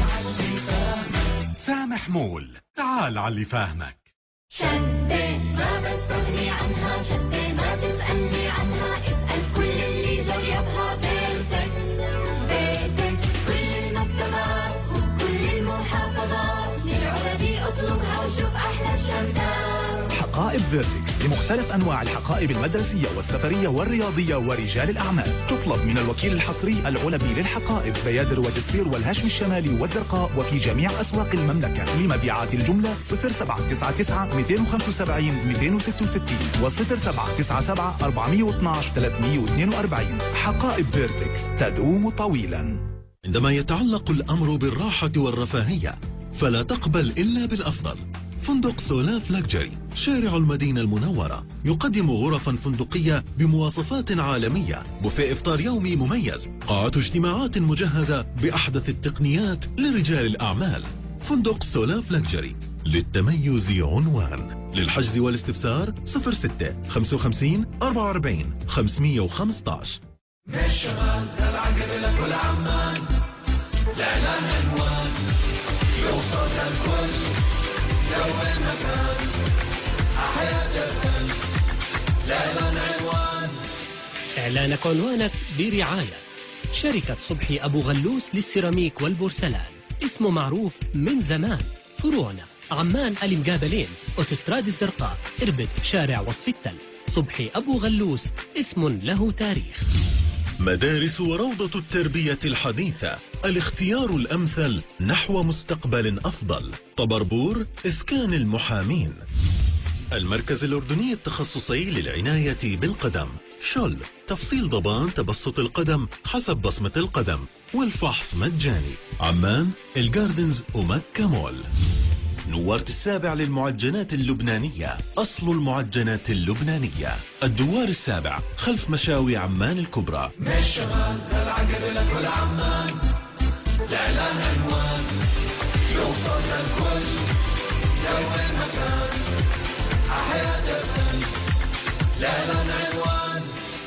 سامح مول، تعال على اللي فاهمك. شدة ما بستغني عنها، شدة ما تسألني عنها، اسأل كل اللي جربها. بيرفكت بيرفكت، كل المكتبات وكل المحافظات، للعربي اطلبها وشوف أحلى الشمسات. حقائب بيرفكت لمختلف أنواع الحقائب المدرسية والسفرية والرياضية ورجال الأعمال. تطلب من الوكيل الحصري العلبي للحقائب بيادر ودسير والهشم الشمالي والزرقاء وفي جميع أسواق المملكة. لمبيعات الجملة صفر سبعة تسعة تسعة اثنين خمسة سبعة اثنين ستة ستة وصفر سبعة تسعة سبعة أربعة اثنين ثلاثمئة واثنين وأربعين. حقائب فيرتكس تدوم طويلا. عندما يتعلق الأمر بالراحة والرفاهية فلا تقبل إلا بالأفضل. فندق سولاف لاكجري شارع المدينة المنورة يقدم غرفا فندقية بمواصفات عالمية، بوفيه إفطار يومي مميز، قاعة اجتماعات مجهزة بأحدث التقنيات لرجال الأعمال. فندق سولاف لاكجري للتميز عنوان. للحجز والاستفسار صفر ستة خمسة وخمسين أربعة وأربعين خمسمئة وخمسة عشر. من الشمال للعقل لكل عمان، الإعلان عنوان يوصل للكل لو وين مكان. أحياء الفن الإعلان عنوان. إعلانك عنوانك برعاية شركة صبحي أبو غلوس للسيراميك والبورسلان، اسمه معروف من زمان. فروعنا عمان المقابلين، أوتوستراد الزرقاء، إربد، شارع وصف التل. صبحي أبو غلوس اسم له تاريخ. مدارس وروضة التربية الحديثة، الاختيار الأمثل نحو مستقبل أفضل. طبربور إسكان المحامين. المركز الأردني التخصصي للعناية بالقدم. شل تفصيل ضبان تبسط القدم حسب بصمة القدم والفحص مجاني. عمان الجاردنز ومكة مول. نوارت السابع للمعجنات اللبنانية، أصل المعجنات اللبنانية. الدوار السابع خلف مشاوي عمان الكبرى. من الشمال للعقل لكل عمان، الإعلان عنوان يوصل للكل لو وين مكان. أحياء الفن الإعلان عنوان.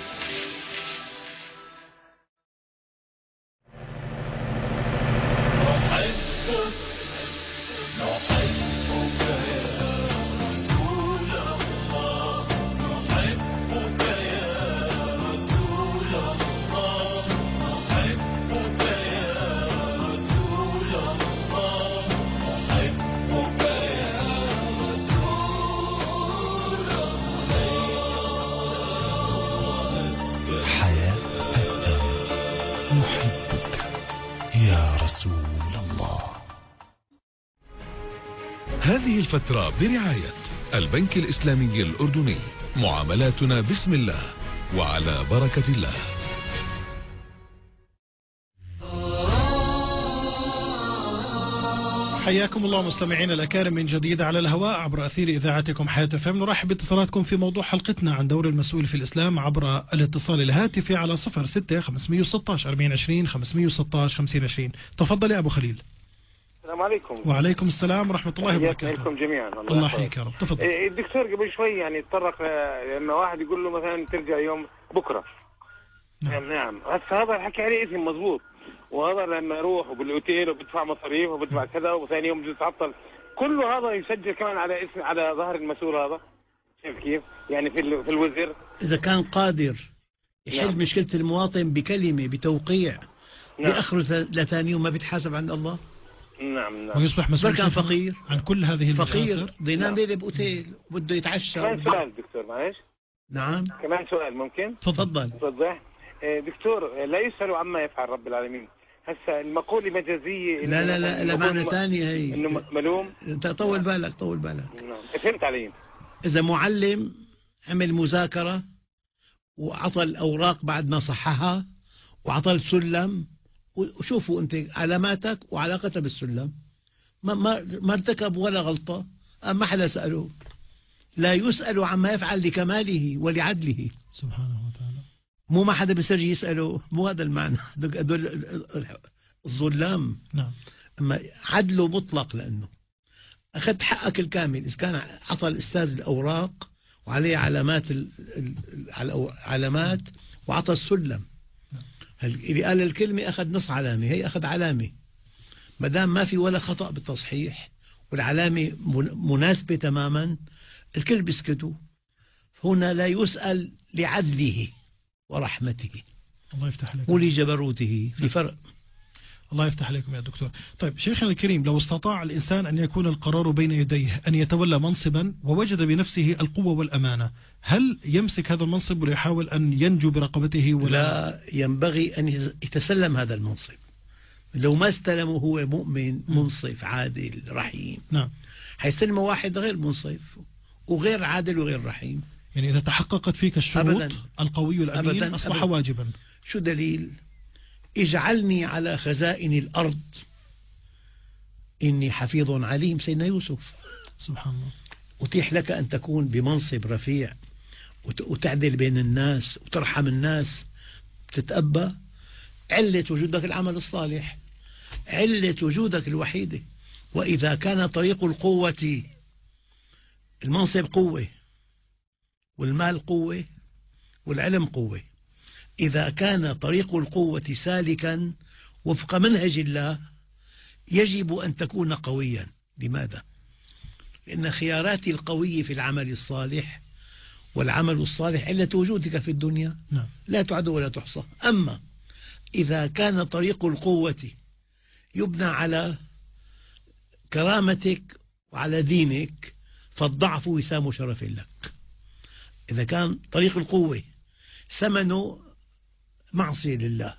هذه الفترة برعاية البنك الإسلامي الأردني. معاملاتنا بسم الله وعلى بركة الله. حياكم الله مستمعينا الأكارم من جديد على الهواء عبر أثير إذاعتكم حياة فهم. نرحب باتصالاتكم في موضوع حلقتنا عن دور المسؤول في الإسلام عبر الاتصال الهاتفي على صفر ستة خمسمئة وستة عشر أربعين عشرين خمسمئة وستة عشر خمسين عشرين. تفضل يا أبو خليل. السلام عليكم. وعليكم السلام ورحمة الله وبركاته. لكم جميعا. الله, الله يحييك يا رب. تفضل. الدكتور قبل شوي يعني تطرق لما واحد يقول له مثلا ترجع يوم بكرة. نعم نعم. هسه هذا الحكي عليه اسم مضبوط، وهذا لما يروح وبالاوتيل وبدفع مصاريف وبدفع كذا وثاني يوم بده يتعطل، كله هذا يسجل كمان على اسم على ظهر المسؤول هذا. شايف كيف؟ يعني في في الوزير إذا كان قادر يحل نعم. مشكلة المواطن بكلمة بتوقيع نعم. بأخره لثاني يوم ما بيتحاسب عند الله. نعم نعم. ويصبح مسؤول كان فقير عن كل هذه المخاسر. فقير ضينام ليلة بأوتيل وبده يتعشى. كمان سؤال دكتور معلش. نعم. كمان سؤال ممكن؟ تفضل. تفضل. دكتور لا يسأل عما يفعل رب العالمين. هسه المقولة مجازية. لا لا لا لا معنى ثانية هي. إنه ملوم. أنت طول بالك طول بالك. نعم. فهمت علي. إذا معلم عمل مذاكرة وعطى الأوراق بعد ما صححها وعطى السلم، وشوفوا أنت علاماتك وعلاقتها بالسلم، ما ما ما ارتكب ولا غلطة، ما حدا سأله. لا يسأل عما يفعل لكماله ولعدله سبحانه وتعالى. مو ما حدا بيسجي يسأله، مو هذا المعنى. هذول الظلام. نعم. أما عدله مطلق، لأنه أخذت حقك الكامل. إذا كان عطى الأستاذ الأوراق وعليه علامات علامات وعطى السلم، اللي قال الكلمة أخذ نص علامة، هي أخذ علامة. ما دام ما في ولا خطأ بالتصحيح والعلامة مناسبة تماما، الكل بيسكتوا. هنا لا يسأل لعدله ورحمته الله يفتح عليك ولجبروته، في فرق. الله يفتح عليكم يا دكتور. طيب شيخنا الكريم، لو استطاع الإنسان أن يكون القرار بين يديه أن يتولى منصبا ووجد بنفسه القوة والأمانة، هل يمسك هذا المنصب ويحاول أن ينجو برقبته ولا؟ لا، ينبغي أن يتسلم هذا المنصب. لو ما استلمه هو مؤمن منصف عادل رحيم، نعم، حيستلمه واحد غير منصف وغير عادل وغير رحيم. يعني إذا تحققت فيك الشروط أبداً القوي الأمين أبداً أصبح أبداً واجبا. شو دليل؟ اجعلني على خزائن الأرض إني حفيظ عليم، سيدنا يوسف. سبحان الله. أتيح لك أن تكون بمنصب رفيع وتعدل بين الناس وترحم الناس، تتأبى. علة وجودك العمل الصالح، علة وجودك الوحيدة. وإذا كان طريق القوة، المنصب قوة والمال قوة والعلم قوة، إذا كان طريق القوة سالكا وفق منهج الله يجب أن تكون قويا. لماذا؟ لأن خيارات القوي في العمل الصالح، والعمل الصالح علة وجودك في الدنيا لا تعد ولا تحصى. أما إذا كان طريق القوة يبنى على كرامتك وعلى دينك فالضعف وسام شرف لك. إذا كان طريق القوة ثمنه معصية لله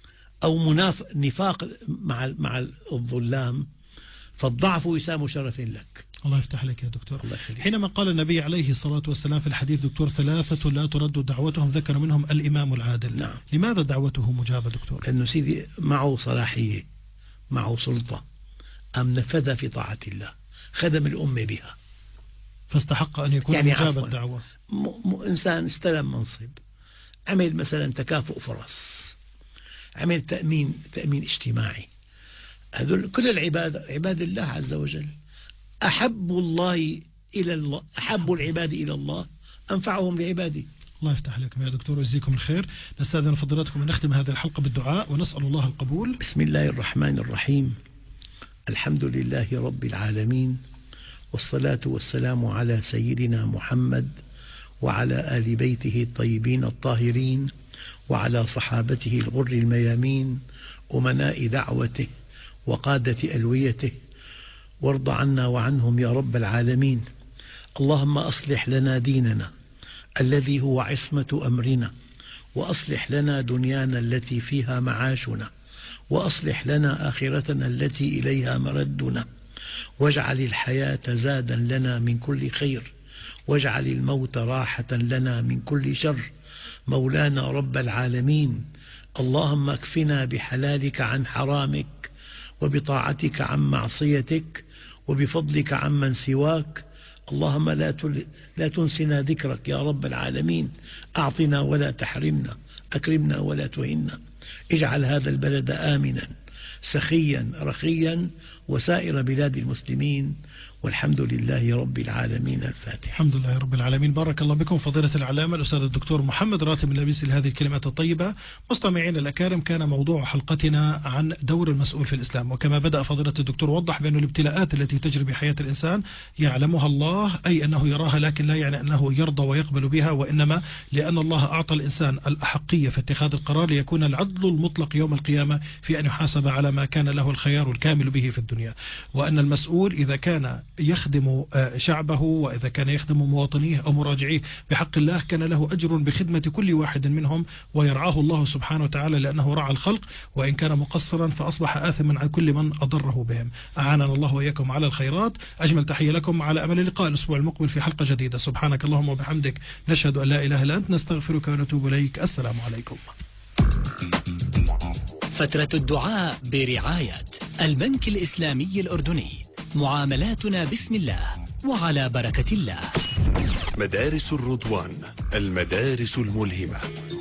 أو نفاق مع مع الظلام فالضعف وسام شرف لك. الله يفتح لك يا دكتور. حينما قال النبي عليه الصلاة والسلام في الحديث دكتور ثلاثة لا ترد دعوتهم، ذكر منهم الإمام العادل. نعم. لماذا دعوته مجابة دكتور؟ لأنه سيدي معه صلاحية، معه سلطة، أم نفذ في طاعة الله، خدم الأمة بها، فاستحق أن يكون يعني مجاب الدعوة. م... م... إنسان استلم منصب، عمل مثلا تكافؤ فرص، عمل تأمين تأمين اجتماعي، هذول كل العباد عباد الله عز وجل. أحب الله إلى الله، أحب العباد إلى الله أنفعهم لعباده. الله يفتح لكم يا دكتور ويجزيكم الخير. نستأذن فضيلتكم أن نختم هذه الحلقة بالدعاء ونسأل الله القبول. بسم الله الرحمن الرحيم. الحمد لله رب العالمين، والصلاة والسلام على سيدنا محمد وعلى آل بيته الطيبين الطاهرين وعلى صحابته الغر الميامين أمناء دعوته وقادة ألويته، وارض عنا وعنهم يا رب العالمين. اللهم أصلح لنا ديننا الذي هو عصمة أمرنا، وأصلح لنا دنيانا التي فيها معاشنا، وأصلح لنا آخرتنا التي إليها مردنا، واجعل الحياة زادا لنا من كل خير، واجعل الموت راحة لنا من كل شر. مولانا رب العالمين، اللهم اكفنا بحلالك عن حرامك، وبطاعتك عن معصيتك، وبفضلك عمن سواك. اللهم لا لا تنسنا ذكرك يا رب العالمين. أعطنا ولا تحرمنا، أكرمنا ولا تهنا. اجعل هذا البلد آمنا سخيا رخيا وسائر بلاد المسلمين، والحمد لله رب العالمين. الفاتحة. الحمد لله رب العالمين. بارك الله بكم فضيلة العلامة الأستاذ الدكتور محمد راتب اللبيسي لهذه الكلمات الطيبة. مستمعين الأكارم، كان موضوع حلقتنا عن دور المسؤول في الإسلام، وكما بدأ فضيلة الدكتور وضح بأن الابتلاءات التي تجري بحياة الإنسان يعلمها الله، أي أنه يراها، لكن لا يعني أنه يرضى ويقبل بها، وإنما لأن الله أعطى الإنسان الأحقية في اتخاذ القرار ليكون العدل المطلق يوم القيامة في أن يحاسب على ما كان له الخيار الكامل به في الدنيا. وأن المسؤول إذا كان يخدم شعبه وإذا كان يخدم مواطنيه أو مراجعيه بحق الله كان له أجر بخدمة كل واحد منهم، ويرعاه الله سبحانه وتعالى لأنه رعى الخلق، وإن كان مقصرا فأصبح آثما عن كل من أضره بهم. أعاننا الله وإياكم على الخيرات. أجمل تحية لكم، على أمل اللقاء الأسبوع المقبل في حلقة جديدة. سبحانك اللهم وبحمدك، نشهد أن لا إله إلا أنت، نستغفرك ونتوب إليك. السلام عليكم. فترة الدعاء برعاية البنك الإسلامي الأردني. معاملاتنا بسم الله وعلى بركة الله. مدارس الرضوان، المدارس الملهمة.